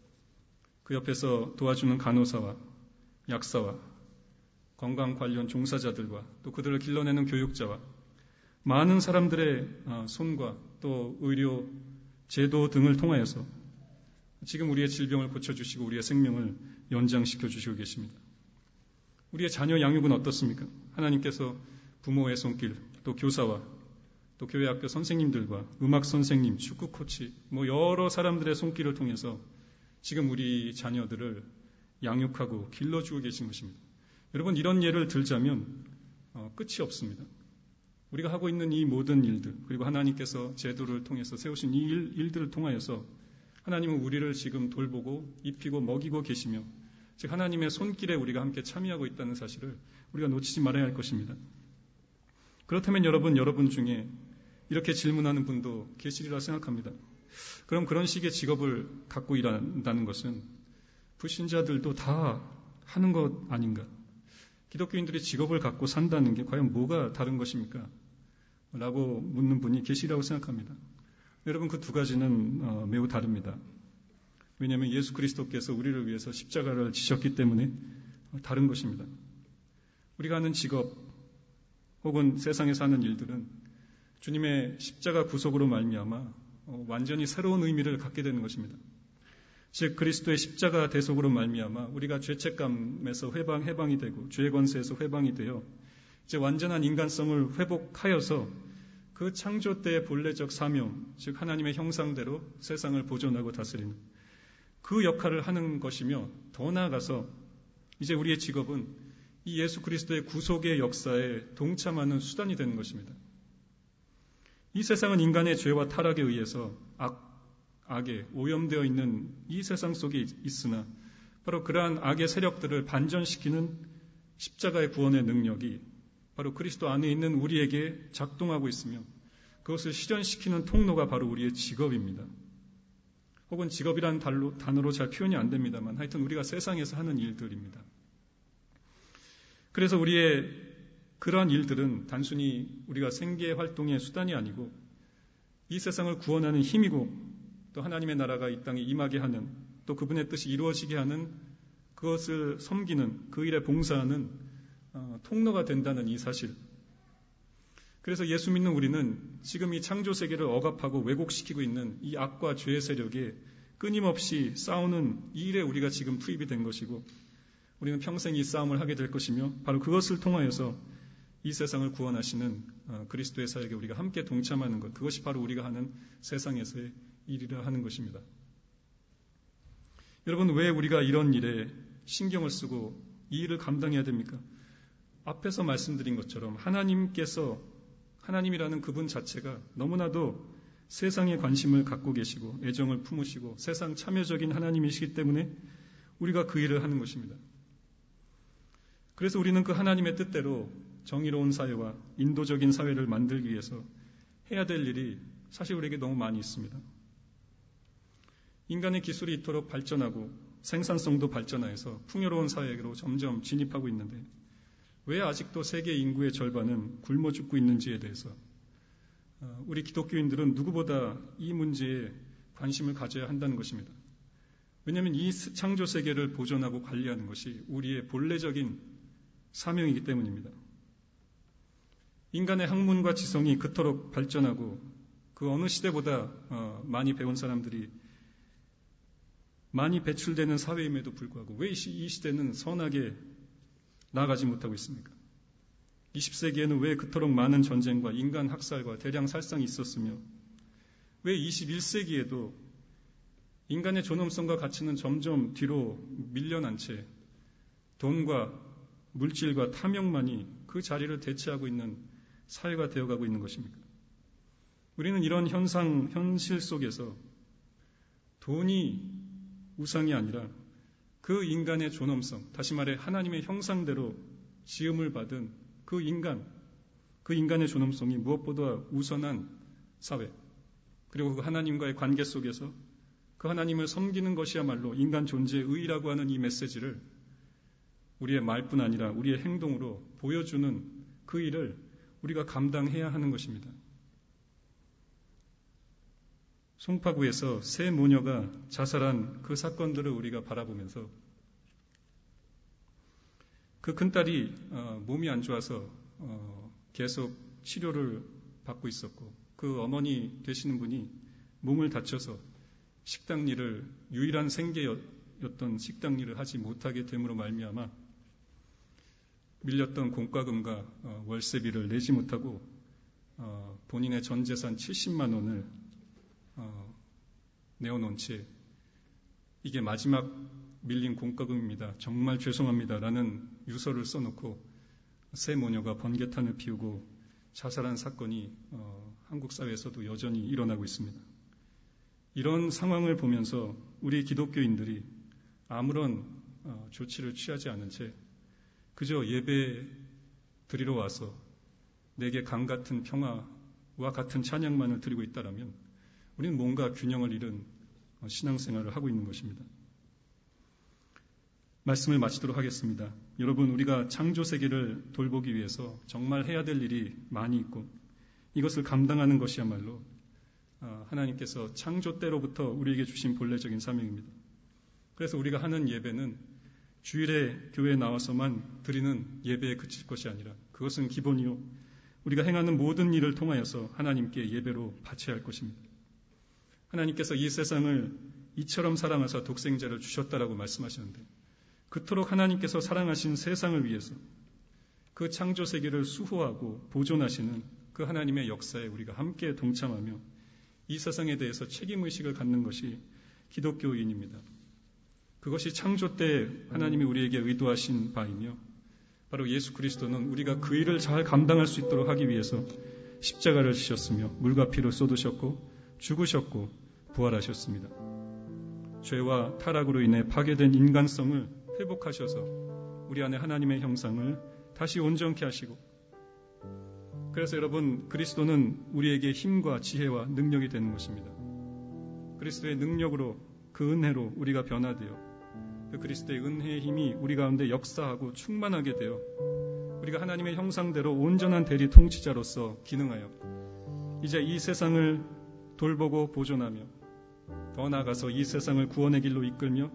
그 옆에서 도와주는 간호사와 약사와 건강 관련 종사자들과 또 그들을 길러내는 교육자와 많은 사람들의 손과 또 의료 제도 등을 통하여서 지금 우리의 질병을 고쳐주시고 우리의 생명을 연장시켜 주시고 계십니다. 우리의 자녀 양육은 어떻습니까? 하나님께서 부모의 손길, 또 교사와 또 교회학교 선생님들과 음악 선생님, 축구 코치, 여러 사람들의 손길을 통해서 지금 우리 자녀들을 양육하고 길러주고 계신 것입니다. 여러분, 이런 예를 들자면 끝이 없습니다. 우리가 하고 있는 이 모든 일들, 그리고 하나님께서 제도를 통해서 세우신 이 일들을 통하여서 하나님은 우리를 지금 돌보고 입히고 먹이고 계시며 즉 하나님의 손길에 우리가 함께 참여하고 있다는 사실을 우리가 놓치지 말아야 할 것입니다. 그렇다면 여러분 중에 이렇게 질문하는 분도 계시리라 생각합니다. 그럼 그런 식의 직업을 갖고 일한다는 것은 불신자들도 다 하는 것 아닌가? 기독교인들이 직업을 갖고 산다는 게 과연 뭐가 다른 것입니까? 라고 묻는 분이 계시라고 생각합니다. 여러분, 그 두 가지는 매우 다릅니다. 왜냐하면 예수 그리스도께서 우리를 위해서 십자가를 지셨기 때문에 다른 것입니다. 우리가 하는 직업 혹은 세상에서 하는 일들은 주님의 십자가 구속으로 말미암아 완전히 새로운 의미를 갖게 되는 것입니다. 즉 그리스도의 십자가 대속으로 말미암아 우리가 죄책감에서 해방이 되고 죄의 권세에서 해방이 되어 이제 완전한 인간성을 회복하여서 그 창조 때의 본래적 사명, 즉 하나님의 형상대로 세상을 보존하고 다스리는 그 역할을 하는 것이며 더 나아가서 이제 우리의 직업은 이 예수 그리스도의 구속의 역사에 동참하는 수단이 되는 것입니다. 이 세상은 인간의 죄와 타락에 의해서 악에 오염되어 있는 이 세상 속에 있으나 바로 그러한 악의 세력들을 반전시키는 십자가의 구원의 능력이 바로 그리스도 안에 있는 우리에게 작동하고 있으며 그것을 실현시키는 통로가 바로 우리의 직업입니다. 혹은 직업이라는 단어로 잘 표현이 안 됩니다만 하여튼 우리가 세상에서 하는 일들입니다. 그래서 우리의 그러한 일들은 단순히 우리가 생계 활동의 수단이 아니고 이 세상을 구원하는 힘이고 또 하나님의 나라가 이 땅에 임하게 하는 또 그분의 뜻이 이루어지게 하는 그것을 섬기는 그 일에 봉사하는 통로가 된다는 이 사실. 그래서 예수 믿는 우리는 지금 이 창조 세계를 억압하고 왜곡시키고 있는 이 악과 죄의 세력에 끊임없이 싸우는 이 일에 우리가 지금 투입이 된 것이고 우리는 평생 이 싸움을 하게 될 것이며 바로 그것을 통하여서 이 세상을 구원하시는 그리스도의 사역에 우리가 함께 동참하는 것, 그것이 바로 우리가 하는 세상에서의 일이라 하는 것입니다. 여러분, 왜 우리가 이런 일에 신경을 쓰고 이 일을 감당해야 됩니까? 앞에서 말씀드린 것처럼 하나님이라는 그분 자체가 너무나도 세상에 관심을 갖고 계시고 애정을 품으시고 세상 참여적인 하나님이시기 때문에 우리가 그 일을 하는 것입니다. 그래서 우리는 그 하나님의 뜻대로 정의로운 사회와 인도적인 사회를 만들기 위해서 해야 될 일이 사실 우리에게 너무 많이 있습니다. 인간의 기술이 이토록 발전하고 생산성도 발전하여서 풍요로운 사회로 점점 진입하고 있는데 왜 아직도 세계 인구의 절반은 굶어 죽고 있는지에 대해서 우리 기독교인들은 누구보다 이 문제에 관심을 가져야 한다는 것입니다. 왜냐하면 이 창조 세계를 보존하고 관리하는 것이 우리의 본래적인 사명이기 때문입니다. 인간의 학문과 지성이 그토록 발전하고 그 어느 시대보다 많이 배운 사람들이 많이 배출되는 사회임에도 불구하고 왜 이 시대는 선하게 나아가지 못하고 있습니까? 20세기에는 왜 그토록 많은 전쟁과 인간 학살과 대량 살상이 있었으며 왜 21세기에도 인간의 존엄성과 가치는 점점 뒤로 밀려난 채 돈과 물질과 탐욕만이 그 자리를 대체하고 있는 사회가 되어가고 있는 것입니까? 우리는 이런 현실 속에서 돈이 우상이 아니라 그 인간의 존엄성, 다시 말해 하나님의 형상대로 지음을 받은 그 인간의 존엄성이 무엇보다 우선한 사회, 그리고 그 하나님과의 관계 속에서 그 하나님을 섬기는 것이야말로 인간 존재의 의의라고 하는 이 메시지를 우리의 말뿐 아니라 우리의 행동으로 보여주는 그 일을 우리가 감당해야 하는 것입니다. 송파구에서 세 모녀가 자살한 그 사건들을 우리가 바라보면서 그 큰딸이 몸이 안 좋아서 계속 치료를 받고 있었고, 그 어머니 되시는 분이 몸을 다쳐서 식당 일을, 유일한 생계였던 식당 일을 하지 못하게 됨으로 말미암아 밀렸던 공과금과 월세비를 내지 못하고 본인의 전 재산 70만 원을 내어놓은 채 이게 마지막 밀린 공과금입니다. 정말 죄송합니다. 라는 유서를 써놓고 세 모녀가 번개탄을 피우고 자살한 사건이 한국 사회에서도 여전히 일어나고 있습니다. 이런 상황을 보면서 우리 기독교인들이 아무런 조치를 취하지 않은 채 그저 예배 드리러 와서 내게 강 같은 평화와 같은 찬양만을 드리고 있다라면 우리는 뭔가 균형을 잃은 신앙생활을 하고 있는 것입니다. 말씀을 마치도록 하겠습니다. 여러분, 우리가 창조세계를 돌보기 위해서 정말 해야 될 일이 많이 있고 이것을 감당하는 것이야말로 하나님께서 창조 때로부터 우리에게 주신 본래적인 사명입니다. 그래서 우리가 하는 예배는 주일에 교회에 나와서만 드리는 예배에 그칠 것이 아니라 그것은 기본이요, 우리가 행하는 모든 일을 통하여서 하나님께 예배로 바쳐야 할 것입니다. 하나님께서 이 세상을 이처럼 사랑하사 독생자를 주셨다라고 말씀하셨는데, 그토록 하나님께서 사랑하신 세상을 위해서 그 창조 세계를 수호하고 보존하시는 그 하나님의 역사에 우리가 함께 동참하며 이 세상에 대해서 책임의식을 갖는 것이 기독교인입니다. 그것이 창조 때 하나님이 우리에게 의도하신 바이며, 바로 예수 그리스도는 우리가 그 일을 잘 감당할 수 있도록 하기 위해서 십자가를 지셨으며 물과 피를 쏟으셨고 죽으셨고 부활하셨습니다. 죄와 타락으로 인해 파괴된 인간성을 회복하셔서 우리 안에 하나님의 형상을 다시 온전케 하시고, 그래서 여러분, 그리스도는 우리에게 힘과 지혜와 능력이 되는 것입니다. 그리스도의 능력으로, 그 은혜로 우리가 변화되어 그 그리스도의 은혜의 힘이 우리 가운데 역사하고 충만하게 되어 우리가 하나님의 형상대로 온전한 대리 통치자로서 기능하여 이제 이 세상을 돌보고 보존하며 더 나아가서 이 세상을 구원의 길로 이끌며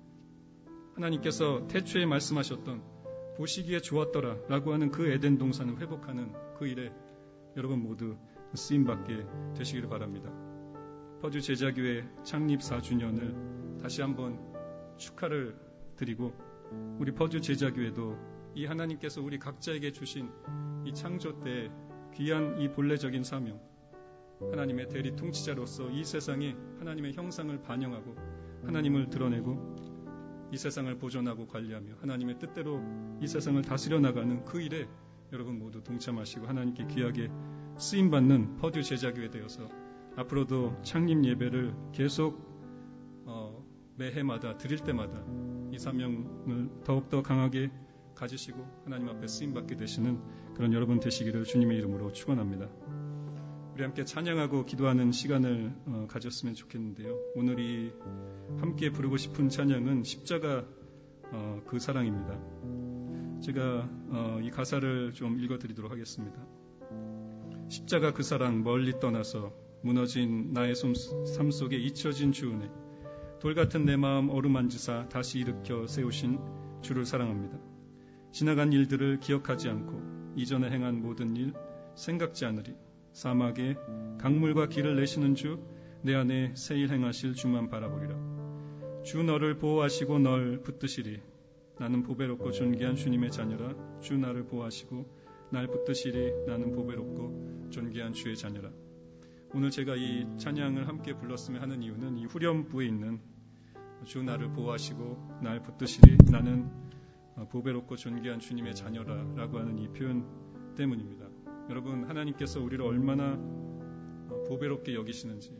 하나님께서 태초에 말씀하셨던 보시기에 좋았더라 라고 하는 그 에덴 동산을 회복하는 그 일에 여러분 모두 쓰임받게 되시기를 바랍니다. 퍼주 제자교회 창립 4주년을 다시 한번 축하를 드리고, 우리 퍼주 제자교회도 이 하나님께서 우리 각자에게 주신 이 창조 때 귀한 이 본래적인 사명, 하나님의 대리 통치자로서 이 세상에 하나님의 형상을 반영하고 하나님을 드러내고 이 세상을 보존하고 관리하며 하나님의 뜻대로 이 세상을 다스려 나가는 그 일에 여러분 모두 동참하시고 하나님께 귀하게 쓰임받는 퍼주 제자교회 되어서 앞으로도 창립 예배를 계속 매해마다 드릴 때마다 이 사명을 더욱더 강하게 가지시고 하나님 앞에 쓰임받게 되시는 그런 여러분 되시기를 주님의 이름으로 축원합니다. 우리 함께 찬양하고 기도하는 시간을 가졌으면 좋겠는데요. 오늘이 함께 부르고 싶은 찬양은 십자가 그 사랑입니다. 제가 이 가사를 좀 읽어드리도록 하겠습니다. 십자가 그 사랑 멀리 떠나서 무너진 나의 삶 속에 잊혀진 주 은혜, 돌같은 내 마음 어루만지사 다시 일으켜 세우신 주를 사랑합니다. 지나간 일들을 기억하지 않고 이전에 행한 모든 일 생각지 않으리. 사막에 강물과 길을 내시는 주, 내 안에 새 일 행하실 주만 바라보리라. 주 너를 보호하시고 널 붙드시리. 나는 보배롭고 존귀한 주님의 자녀라. 주 나를 보호하시고 날 붙드시리. 나는 보배롭고 존귀한 주의 자녀라. 오늘 제가 이 찬양을 함께 불렀으며 하는 이유는 이 후렴부에 있는 주 나를 보호하시고 날 붙드시리. 나는 보배롭고 존귀한 주님의 자녀라 라고 하는 이 표현 때문입니다. 여러분, 하나님께서 우리를 얼마나 보배롭게 여기시는지,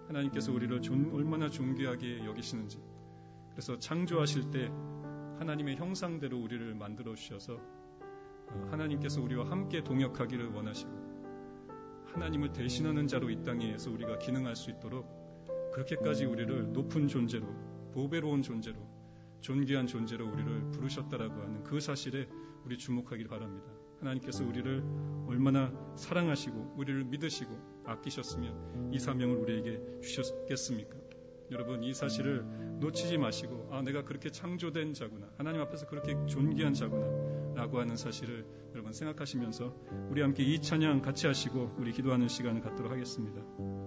하나님께서 우리를 얼마나 존귀하게 여기시는지, 그래서 창조하실 때 하나님의 형상대로 우리를 만들어 주셔서 하나님께서 우리와 함께 동역하기를 원하시고 하나님을 대신하는 자로 이 땅에서 우리가 기능할 수 있도록 그렇게까지 우리를 높은 존재로, 보배로운 존재로, 존귀한 존재로 우리를 부르셨다라고 하는 그 사실에 우리 주목하길 바랍니다. 하나님께서 우리를 얼마나 사랑하시고 우리를 믿으시고 아끼셨으면 이 사명을 우리에게 주셨겠습니까? 여러분, 이 사실을 놓치지 마시고 내가 그렇게 창조된 자구나, 하나님 앞에서 그렇게 존귀한 자구나 라고 하는 사실을 여러분 생각하시면서 우리 함께 이 찬양 같이 하시고 우리 기도하는 시간을 갖도록 하겠습니다.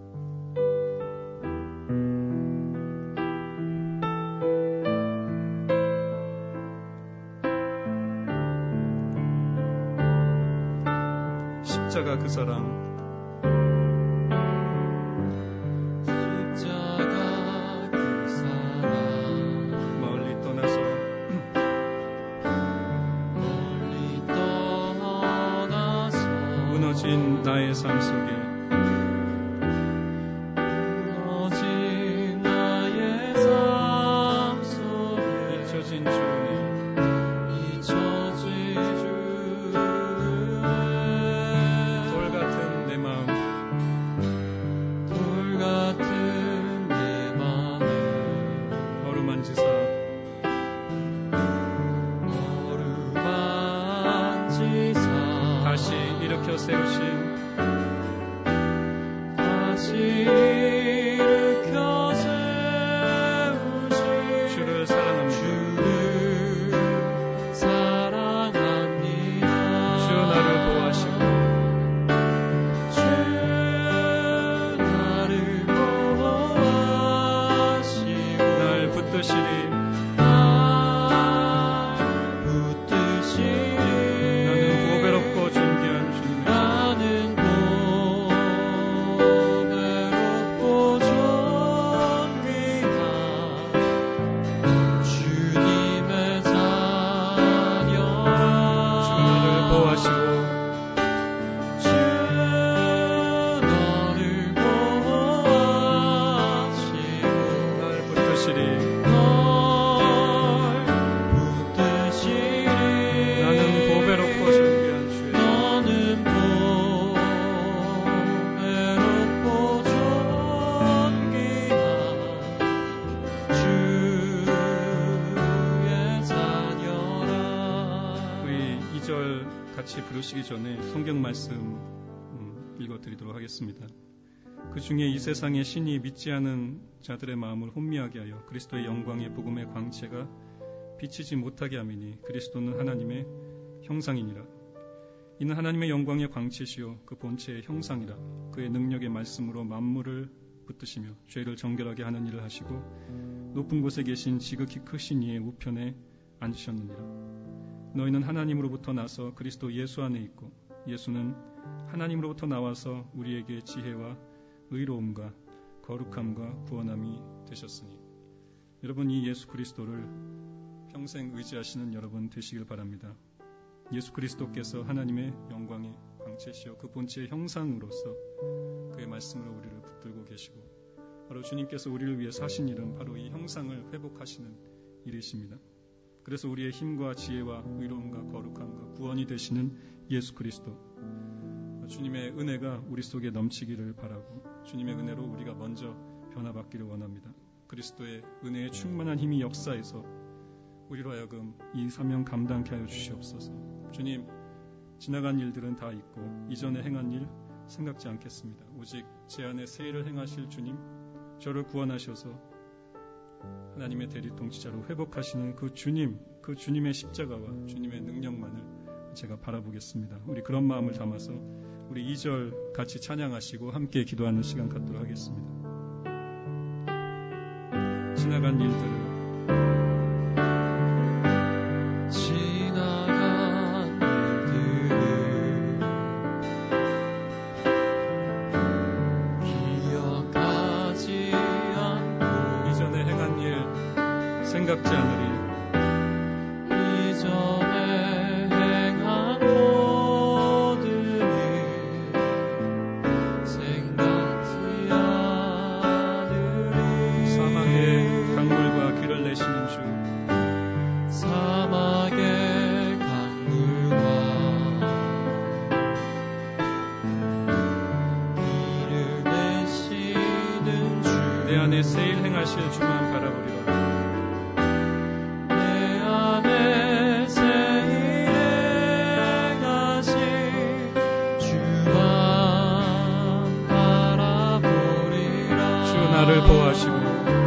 십자가 그 사랑, 나의 삶 속에 무너진 나의 삶 속에 잊혀진 주의 돌 같은 내 마음 어루만지사 다시 일으켜 세우신 주를 사랑합니다. 주 나를 보호하시고 날 붙드시리. 같이 부르시기 전에 성경 말씀 읽어드리도록 하겠습니다. 그 중에 이 세상의 신이 믿지 않은 자들의 마음을 혼미하게 하여 그리스도의 영광의 복음의 광채가 비치지 못하게 함이니 그리스도는 하나님의 형상이니라. 이는 하나님의 영광의 광채시요 그 본체의 형상이라. 그의 능력의 말씀으로 만물을 붙드시며 죄를 정결하게 하는 일을 하시고 높은 곳에 계신 지극히 크신 이의 우편에 앉으셨느니라. 너희는 하나님으로부터 나서 그리스도 예수 안에 있고 예수는 하나님으로부터 나와서 우리에게 지혜와 의로움과 거룩함과 구원함이 되셨으니. 여러분, 이 예수 그리스도를 평생 의지하시는 여러분 되시길 바랍니다. 예수 그리스도께서 하나님의 영광의 광채시여 그 본체의 형상으로서 그의 말씀으로 우리를 붙들고 계시고 바로 주님께서 우리를 위해서 하신 일은 바로 이 형상을 회복하시는 일이십니다. 그래서 우리의 힘과 지혜와 의로움과 거룩함과 구원이 되시는 예수 그리스도, 주님의 은혜가 우리 속에 넘치기를 바라고 주님의 은혜로 우리가 먼저 변화받기를 원합니다. 그리스도의 은혜의 충만한 힘이 역사해서 우리로 하여금 이 사명 감당케 하여 주시옵소서. 주님, 지나간 일들은 다 잊고 이전에 행한 일 생각지 않겠습니다. 오직 제 안에 새 일을 행하실 주님, 저를 구원하셔서 하나님의 대리 통치자로 회복하시는 그 주님, 그 주님의 십자가와 주님의 능력만을 제가 바라보겠습니다. 우리 그런 마음을 담아서 우리 2절 같이 찬양하시고 함께 기도하는 시간 갖도록 하겠습니다. 지나간 일들은 생각지 않으리. 이전에 행한 모든 일 생각지 않으리. 새 일 행하실 주만 바라보리라. 내 안에 새 일 행하실 주만 바라보리라. 주 나를 보호하시고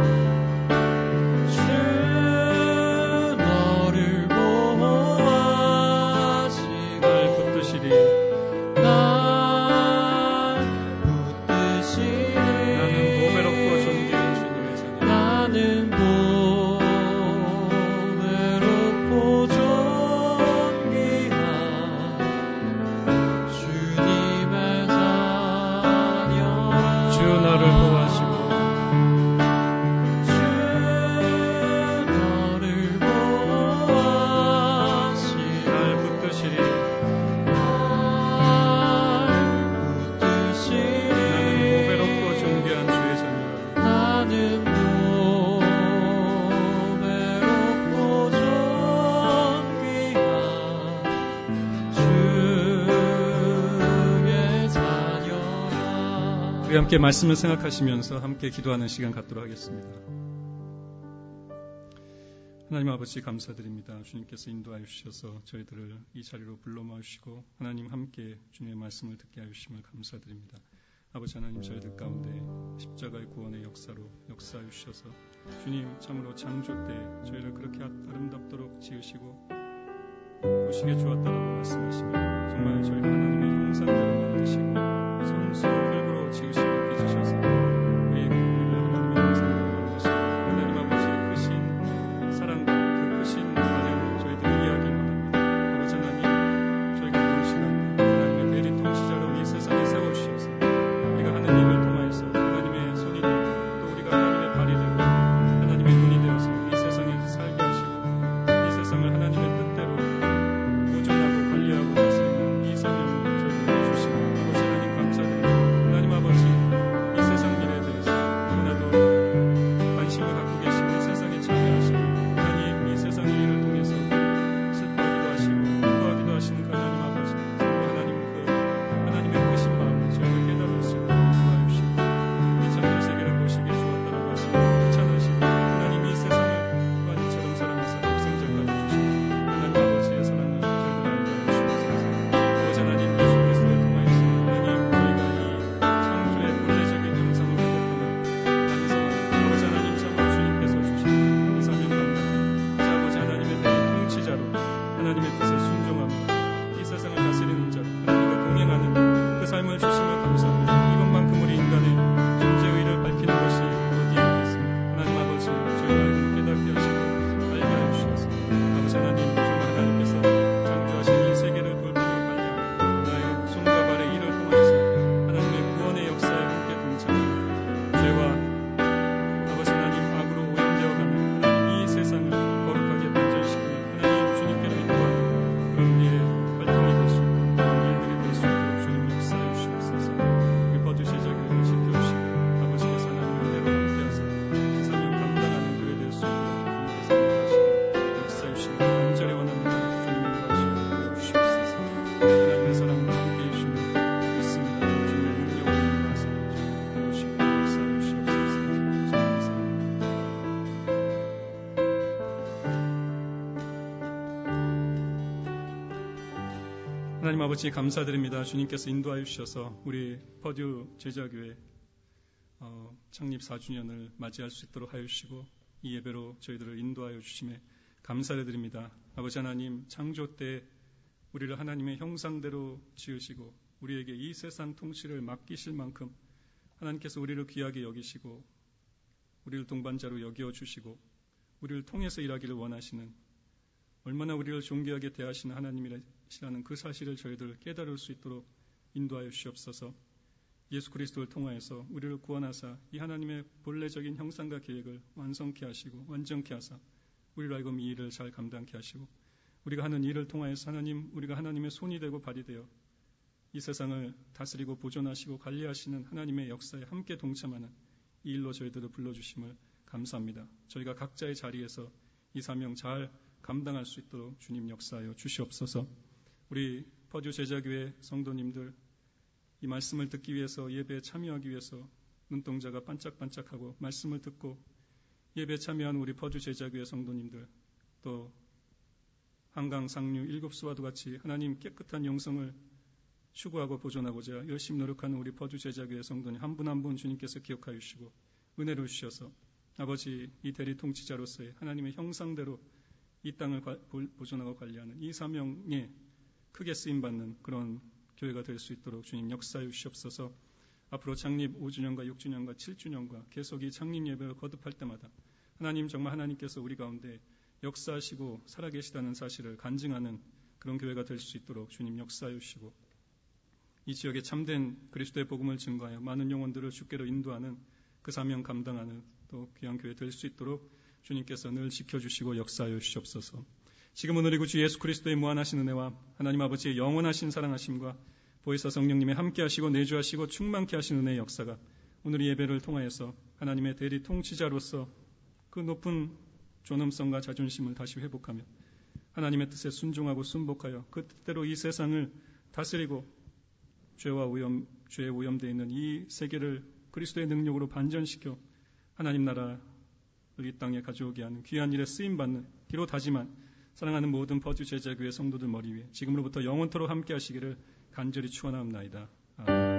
함께 말씀을 생각하시면서 함께 기도하는 시간 갖도록 하겠습니다. 하나님 아버지 감사드립니다. 주님께서 인도하여 주셔서 저희들을 이 자리로 불러 모으시고 하나님 함께 주님의 말씀을 듣게 하여 주심을 감사드립니다. 아버지 하나님 저희들 가운데 십자가의 구원의 역사로 역사하여 주셔서 주님 참으로 창조 때 저희를 그렇게 아름답도록 지으시고 보시기에 좋았다라고 말씀하시며 정말 저희를 하나님의 형상대로 만드시고 성수 흙으로 지으시고 빚으셔서 우리에게 우리를 하나님의 형상대로 만드시고 하나님 아버지의 크신 사랑과 그 크신 관여를 저희들이 이해하기 원합니다. 아버지 하나님 저희가 이 시간 하나님의 대리 통치자로 이 세상에 세워주셔서 우리가 하는 일을 통하여서 하나님의 손이 되고 또 우리가 하나님의 발이 되고 하나님의 눈이 되어서 이 세상에 살게 하시고 이 세상을 하나님의 뜻대로 보존하고 관리하고 다스리는 이 사명을 저희들에게 주시고 아버지 하나님 감사드립니다. 하나님 아버지 이 세상 일에 대해서 너무나도 관심을 갖고 계시고 이 세상에 참여하시고 하나님 이 세상의 일을 통해서 슬퍼하기도 하시고 기뻐하기도 하시는 그 하나님 아버지 하나님 그 하나님의 크신 마음을 저희가 깨달을 수 있도록 도와주시고 이 창조 세계를 보시기에 좋았다라고 하시고 귀찮으시고 하나님 이 세상을 완전처럼 사랑해서 독생자까지 주시고 하나님 아버지의 사랑을 저희들 알게 하여 주시옵소서. 아버지 하나님 예수 그리스도를 통하여서 하나님 저희가 이 창조의 본래적인 형상을 회복하는 완성 아버지 하나님 참으로 주님께서 주신 이 사명 감당하는 자 아버지 하나님의 대리 통치자로 하나님의 뜻에 순종하며 이 세상을 다스리는 자로 하나님과 동행하는 그 삶을 주심을 감사합니다. 이것만큼 우리 인간의 존재 의의를 밝히는 것이 어디에 있겠습니까? 하나님 아버지 저희가 깨닫게 하시고 알게 하여 주셔서 아버지 하나님 정말 하나님께서 창조하신 이 세계를 돌보며 관리하고 나의 손과 발의 일을 통해서 하나님의 구원의 역사에 함께 동참하고 죄와 아버지 하나님 악으로 오염되어가는 하나님 이 세상을 거룩하게 발전시키며 하나님 주님께로 인도하는 그런 우리의 활동이 될 수 있고 그런 일들이 될 수 있도록 주님 역사해 주시옵소서. 우리 버주 제자교회를 지켜주시고 아버지께서 하나님 은혜로 함께하사 이 사명 감당하는 교회 될 수 있도록 주님께서 인도하시고 역사해 주시고 간절히 원합니다. 주님 인도하시고 주시옵소서. 하나님의 사랑과 함께 해주시면 믿습니다. 주님의 능력으로 인도하사 주시고 역사해 주시옵소서. 하나님 아버지 감사드립니다. 주님께서 인도하여 주셔서 우리 퍼듀 제자교회 창립 4주년을 맞이할 수 있도록 하여 주시고 이 예배로 저희들을 인도하여 주심에 감사를 드립니다. 아버지 하나님 창조 때 우리를 하나님의 형상대로 지으시고 우리에게 이 세상 통치를 맡기실 만큼 하나님께서 우리를 귀하게 여기시고 우리를 동반자로 여겨 주시고 우리를 통해서 일하기를 원하시는 얼마나 우리를 존귀하게 대하시는 하나님이라는 그 사실을 저희들 깨달을 수 있도록 인도하여 주시옵소서. 예수 그리스도를 통하여서 우리를 구원하사 이 하나님의 본래적인 형상과 계획을 완성케 하시고 완전케 하사 우리로 하여금 이 일을 잘 감당케 하시고 우리가 하는 일을 통하여서 하나님 우리가 하나님의 손이 되고 발이 되어 이 세상을 다스리고 보존하시고 관리하시는 하나님의 역사에 함께 동참하는 이 일로 저희들을 불러주심을 감사합니다. 저희가 각자의 자리에서 이 사명 잘 감당할 수 있도록 주님 역사하여 주시옵소서. 우리 퍼듀 제자교회 성도님들 이 말씀을 듣기 위해서 예배에 참여하기 위해서 눈동자가 반짝반짝하고 말씀을 듣고 예배 참여한 우리 퍼주 제자교회 성도님들, 또 한강 상류 일곱수와도 같이 하나님 깨끗한 영성을 추구하고 보존하고자 열심히 노력하는 우리 퍼주 제자교회 성도님 한 분 한 분 주님께서 기억하여 주시고 은혜를 주셔서 아버지 이 대리 통치자로서의 하나님의 형상대로 이 땅을 보존하고 관리하는 이 사명에 크게 쓰임받는 그런 교회가 될 수 있도록 주님 역사해 주시옵소서. 앞으로 창립 5주년과 6주년과 7주년과 계속 이 창립 예배를 거듭할 때마다 하나님 정말 하나님께서 우리 가운데 역사하시고 살아계시다는 사실을 간증하는 그런 교회가 될 수 있도록 주님 역사해 주시고 이 지역에 참된 그리스도의 복음을 증거하여 많은 영혼들을 주께로 인도하는 그 사명 감당하는 또 귀한 교회 될 수 있도록 주님께서 늘 지켜주시고 역사하여 주시옵소서. 지금은 우리 구주 예수 그리스도의 무한하신 은혜와 하나님 아버지의 영원하신 사랑하심과 보혜사 성령님의 함께하시고 내주하시고 충만케 하신 은혜의 역사가 오늘 이 예배를 통하여서 하나님의 대리 통치자로서 그 높은 존엄성과 자존심을 다시 회복하며 하나님의 뜻에 순종하고 순복하여 그 뜻대로 이 세상을 다스리고 죄에 오염되어 있는 이 세계를 그리스도의 능력으로 반전시켜 하나님 나라를 이 땅에 가져오게 하는 귀한 일에 쓰임받는 비록 다지만 사랑하는 모든 퍼주 제자교회 성도들 머리 위에 지금으로부터 영원토록 함께 하시기를 간절히 축원하옵나이다. 아멘.